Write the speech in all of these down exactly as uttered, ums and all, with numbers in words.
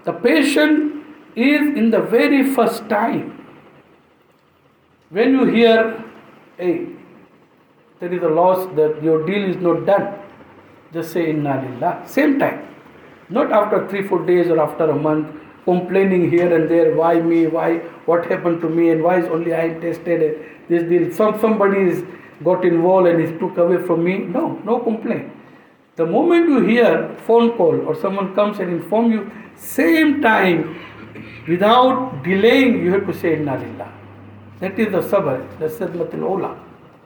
The patient is in the very first time. When you hear, hey, there is a loss, that your deal is not done, just say Inna Lillah. Same time. Not after three, four days or after a month, complaining here and there, why me, why, what happened to me, and why is only I tested this deal. Some somebody is got involved and is took away from me. No, no complaint. The moment you hear phone call or someone comes and inform you, same time, without delaying, you have to say Inna Lillah. That is the sabr, the sadmatul ula.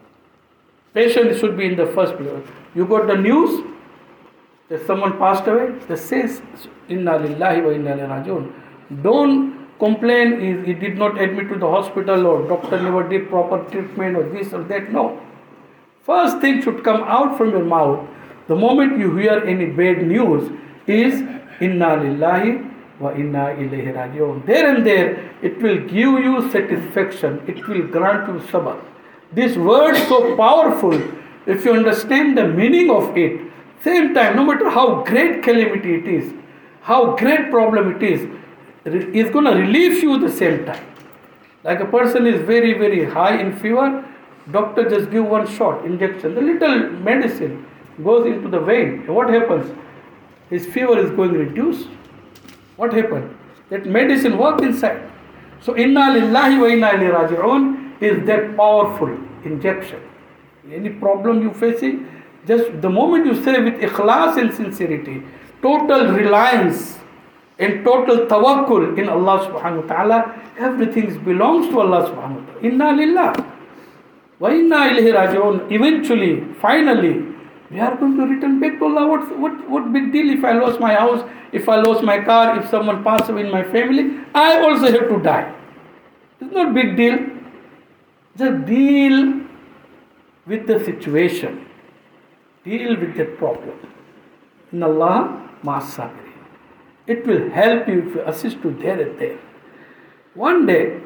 Patient should be in the first place. You got the news that someone passed away, just says Inna Lillahi wa Inna Ilaihi Raji'un. Don't complain, he, he did not admit to the hospital or doctor never did proper treatment or this or that. No. First thing should come out from your mouth the moment you hear any bad news is Inna Lillahi wa Inna Ilaihi Raji'un. There and there it will give you satisfaction, it will grant you sabr. This word is so powerful if you understand the meaning of it. Same time, no matter how great calamity it is, how great problem it is, it's going to relieve you at the same time. Like a person is very, very high in fever, doctor just give one shot, injection. The little medicine goes into the vein. What happens? His fever is going to reduce. What happened? That medicine worked inside. So Inna Lillahi wa Inna Ilaihi Raji'un is that powerful injection. Any problem you facing, just the moment you say with ikhlas and sincerity, total reliance and total tawakkul in Allah subhanahu wa ta'ala, everything belongs to Allah subhanahu wa ta'ala. Inna Lillah wa Inna Ilaihi Raji'un. Eventually, finally, we are going to return back to Allah. What, what, what big deal if I lost my house, if I lost my car, if someone passed away in my family, I also have to die. It's not big deal. Just deal with the situation. Deal with that problem. In Allah, ma'as-sabirin. It will help you if you assist you there and there. One day,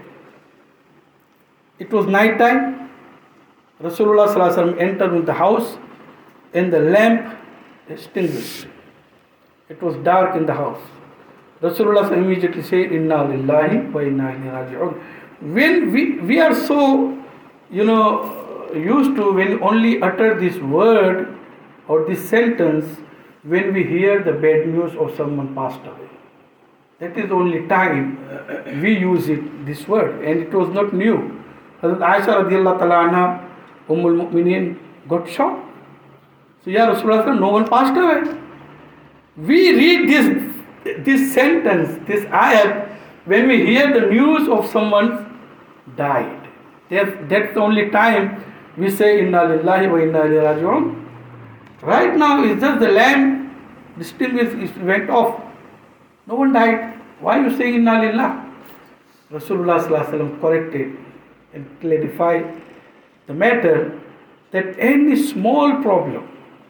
it was night time. Rasulullah sallallahu alaihi wasallam entered in the house and the lamp extinguished. It was dark in the house. Rasulullah immediately said, Inna Lillahi wa Inna Ilaihi Raji'un. When we, we are so, you know, used to when only utter this word or this sentence when we hear the bad news of someone passed away. That is the only time we use it, this word, and it was not new. Hazrat Aisha radiallahu ta'ala anha, Ummul Mu'mineen, got shocked. So, Ya Rasulullah, no one passed away. We read this, this sentence, this ayat, when we hear the news of someone died. That's, that's the only time we say Inna Lillahi wa Inna Ilaihi Raji'un. Right now, it's just the lamp, the stillness went off. No one died. Why are you saying Inna Lillah? Rasulullah sallallahu alaihi wasallam corrected and clarified the matter that any small problem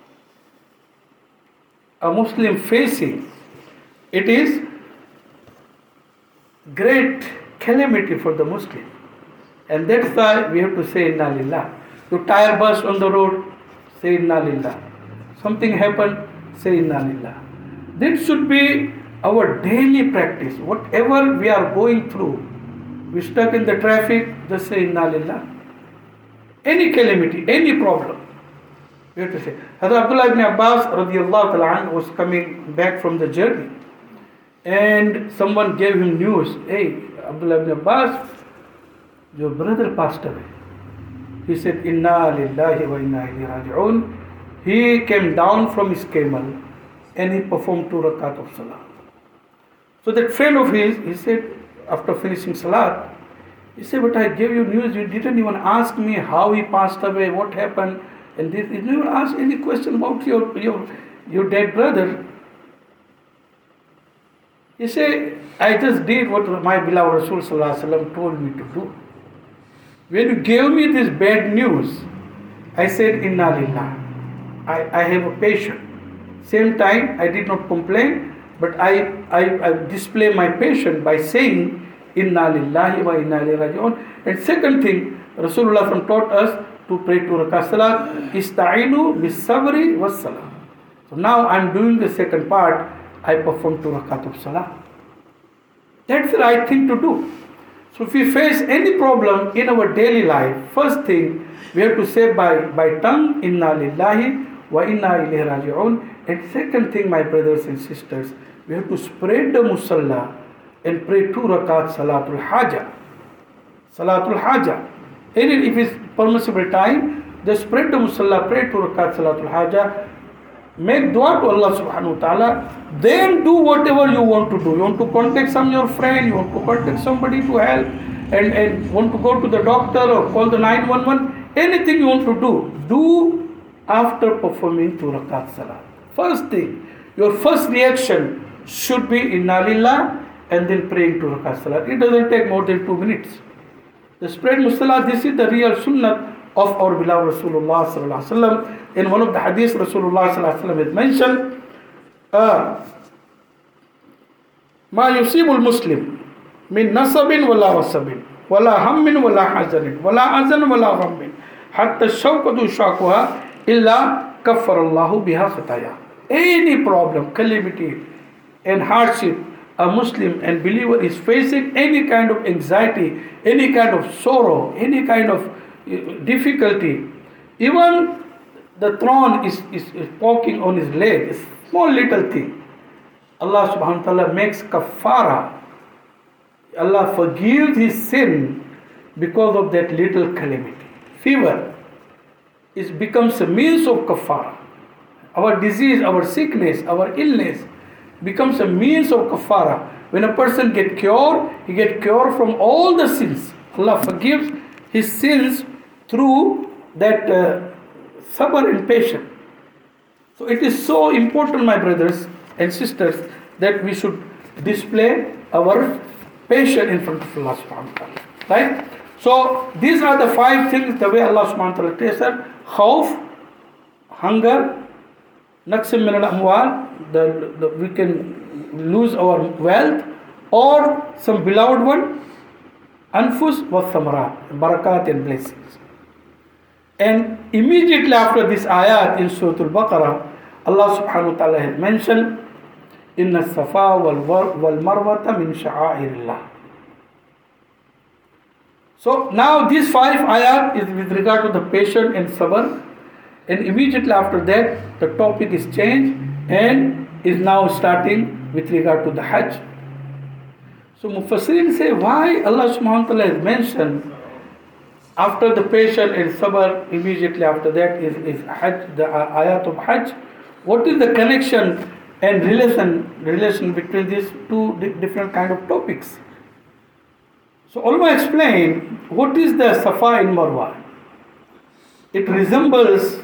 a Muslim facing, it is great calamity for the Muslim. And that's why we have to say Inna Lillah. Your tire burst on the road, say Inna Lillah. Something happened, say Inna Lillah. That should be our daily practice. Whatever we are going through, we stuck in the traffic, just say Inna Lillah. Any calamity, any problem, we have to say. Hazrat Abdullah ibn Abbas radiallahu ta'ala anhu was coming back from the journey, and someone gave him news. Hey, Abdullah ibn Abbas, your brother passed away. He said, Inna Lillahi wa Inna Ilaihi Raji'un. He came down from his camel and he performed two rakat of salah. So that friend of his, he said, after finishing salat, he said, but I gave you news, you didn't even ask me how he passed away, what happened, and this, you didn't even ask any question about your, your, your dead brother. He said, I just did what my beloved Rasul sallallahu alaihi wasallam told me to do. When you gave me this bad news, I said, Inna Lillah. I, I have a patient. Same time, I did not complain, but I, I, I display my patience by saying, Inna Lillahi wa Inna Ilaihi Raji'un. And second thing, Rasulullah taught us to pray two rakat salat, Ista'inu bis sabri was salah. So now I am doing the second part, I perform two rakat of salah. That's the right thing to do. So if we face any problem in our daily life, first thing we have to say by, by tongue, Inna lillahi wa inna ilayhi raji'un. And second thing, my brothers and sisters, we have to spread the musalla and pray two rakat salatul haja. Salatul haja. And if it's permissible time, just spread the musalla, pray two rakat salatul haja. Make dua to Allah subhanahu wa ta'ala. Then do whatever you want to do. You want to contact some your friend, you want to contact somebody to help, and, and want to go to the doctor or call the nine one one. Anything you want to do, do after performing two rakat salat. First thing, your first reaction should be inna lillah and then praying two rakat salat. It doesn't take more than two minutes. The spread musalla, this is the real sunnah of our beloved Rasulullah sallallahu alaihi wasallam. In one of the hadiths, Rasulullah sallallahu alaihi wasallam has mentioned, "Ma yusibul Muslim min nasabin wala wasabin, wala hammin wala hazanin, wala azan wala ghammin, hatta shawkatu shakuha illa kaffarallahu biha khataya." Any problem, calamity, and hardship a Muslim and believer is facing, any kind of anxiety, any kind of sorrow, any kind of difficulty, even the thorn is, is, is poking on his leg, it's small little thing. Allah subhanahu wa ta'ala makes kafara. Allah forgives his sin because of that little calamity. Fever, it becomes a means of kafara. Our disease, our sickness, our illness becomes a means of kafara. When a person gets cured, he gets cured from all the sins. Allah forgives his sins through that uh, sabr and patience. So it is so important, my brothers and sisters, that we should display our patience in front of Allah subhanahu wa ta'ala. Right? So these are the five things the way Allah subhanahu wa ta'ala takes us: khawf, hunger, naqsim min al-amwal, the, the, we can lose our wealth, or some beloved one, anfus wa thamarat, barakat and blessings. And immediately after this ayat in Surah Al-Baqarah, Allah subhanahu wa ta'ala has mentioned, Inna safa wal marwata min sha'airillah. So now these five ayat is with regard to the patience and sabr, and immediately after that the topic is changed and is now starting with regard to the Hajj. So Mufassirin say, why Allah subhanahu wa ta'ala has mentioned after the patience and sabr, immediately after that is, is Hajj, the ayat of Hajj. What is the connection and relation relation between these two di- different kind of topics? So ulama explain what is the Safa and Marwa. It resembles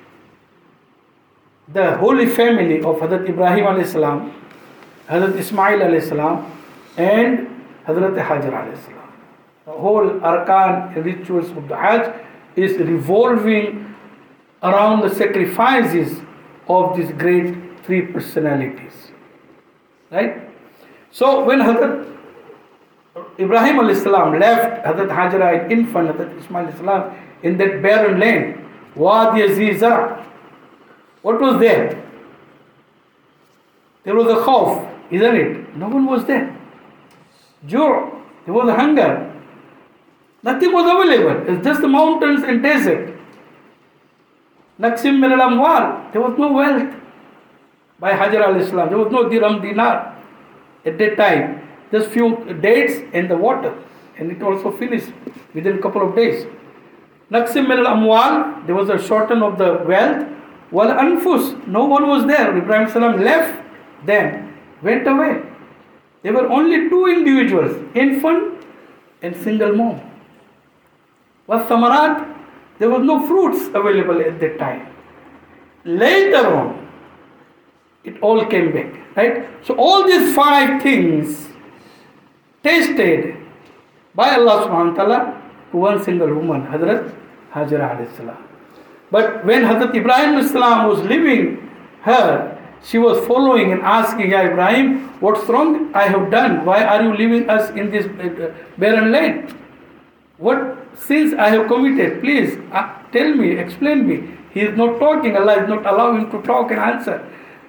the holy family of Hazrat Ibrahim alayhi salam, Hazrat Ismail alayhi salam, and Hazrat Hajar alayhi salam. The whole arkan rituals of the Hajj is revolving around the sacrifices of these great three personalities. Right? So when Hazrat Ibrahim alayhi salam left Hazrat Hajra, an infant, Hazrat Ismail alayhi salam, in that barren land, Wadi Azizah, what was there? There was a khawf, isn't it? No one was there. Jur, there was a hunger. Nothing was available. It's just the mountains and desert. Naqsim min al-amwal. There was no wealth. By Hajar alayhi salam, there was no dirham dinar at that time. Just few dates and the water, and it also finished within a couple of days. Naqsim min al-amwal. There was a shorten of the wealth. Wal anfus. No one was there. Ibrahim salam left them, went away. There were only two individuals, infant and single mom. Was samarat, there was no fruits available at that time. Later on, it all came back. Right? So all these five things tasted by Allah subhanahu wa ta'ala to one single woman, Hazrat Hajra alayhi salam. But when Hazrat Ibrahim alayhi salam was leaving her, she was following and asking, Ya Ibrahim, what's wrong I have done? Why are you leaving us in this barren land? What sins I have committed? Please uh, tell me, explain me. He is not talking. Allah is not allowing him to talk and answer.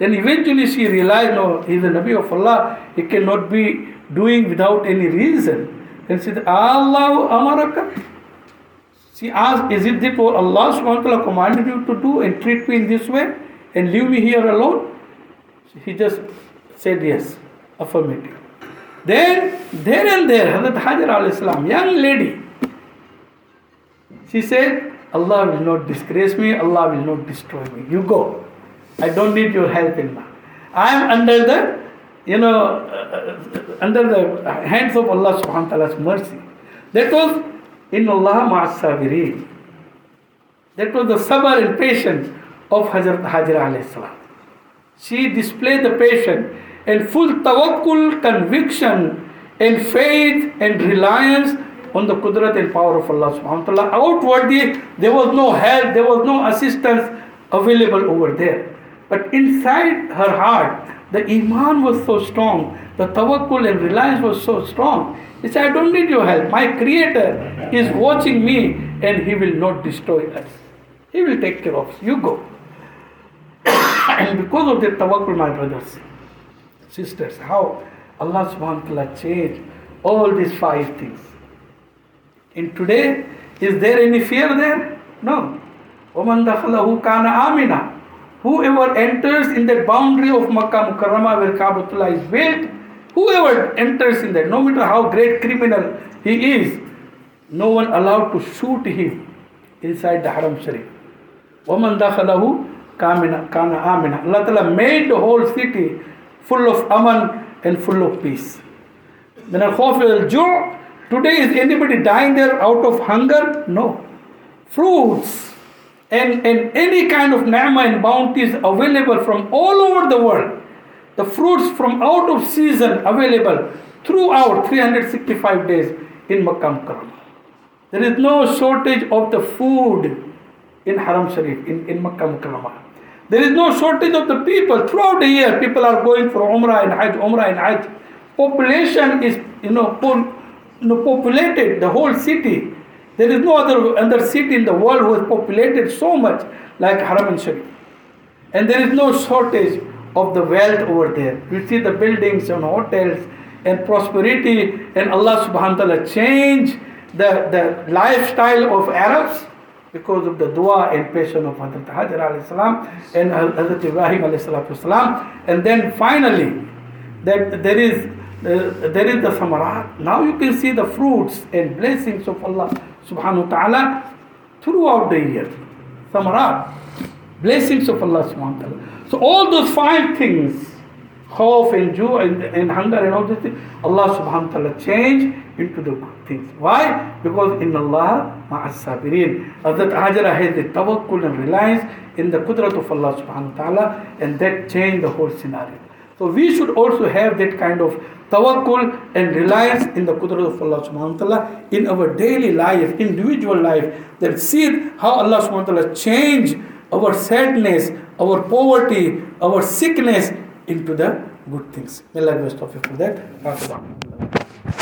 Then eventually she realized, no, he's a Nabi of Allah. He cannot be doing without any reason. Then she said, Allah amaraka. She asked, is it that what Allah subhanahu wa ta'ala commanded you to do and treat me in this way and leave me here alone? He just said yes, affirmative. Then, there and there, Hazrat Hajar alayhi salam, young lady, she said, Allah will not disgrace me, Allah will not destroy me. You go. I don't need your help in now. I am under the, you know, uh, under the hands of Allah subhanahu wa ta'ala's mercy. That was, in Allah ma'as sabirin. That was the sabr and patience of Hazrat Hajar alayhi salam. She displayed the patience and full tawakkul, conviction and faith and reliance on the qudrat and power of Allah subhanahu wa ta'ala. Outwardly, there was no help, there was no assistance available over there. But inside her heart, the iman was so strong, the tawakkul and reliance was so strong. He said, I don't need your help. My Creator is watching me and He will not destroy us. He will take care of us. You go. And because of that tawakkul, my brothers, sisters, how Allah subhanahu wa ta'ala changed all these five things. And today, is there any fear there? No. وَمَنْ دَخَلَهُ كَانَ آمِنًا. Whoever enters in that boundary of Makkah Mukarramah where Kaabatullah is built, whoever enters in that, no matter how great criminal he is, no one allowed to shoot him inside the Haram Sharif. وَمَنْ دَخَلَهُ كَانَ آمِنًا. Allah Ta'ala made the whole city full of aman and full of peace. Min al-khawf al-ju'. Today, is anybody dying there out of hunger? No. Fruits and, and any kind of ni'mah and bounties available from all over the world. The fruits from out of season available throughout three hundred sixty-five days in Makkah Mukarramah. There is no shortage of the food in Haram Sharif, in, in Makkah Mukarramah. There is no shortage of the people. Throughout the year, people are going for Umrah and Hajj, Umrah and Hajj. Population is, you know, po- you know, populated, the whole city. There is no other, other city in the world who is populated so much like Haram and Sharif. And there is no shortage of the wealth over there. You see the buildings and hotels and prosperity, and Allah subhanahu wa ta'ala changed the, the lifestyle of Arabs because of the dua and patience of Hazrat Hajar alayhi salam and Hazrat Ibrahim alayhi salatu salam. And then finally, that there is uh, there is the samarat. Now you can see the fruits and blessings of Allah subhanahu wa ta'ala throughout the year. Samarat, blessings of Allah subhanahu wa ta'ala. So all those five things, khawf and ju' and, and hunger and all these things, Allah subhanahu wa ta'ala changed into the good things. Why? Because in Allah ma'as sabirin. Hazrat Hajara had the tawakkul and reliance in the qudrat of Allah subhanahu wa ta'ala, and that changed the whole scenario. So we should also have that kind of tawakkul and reliance in the qudrat of Allah subhanahu wa ta'ala in our daily life, individual life, that see how Allah subhanahu wa ta'ala changed our sadness, our poverty, our sickness into the good things. May Allah bless you for that.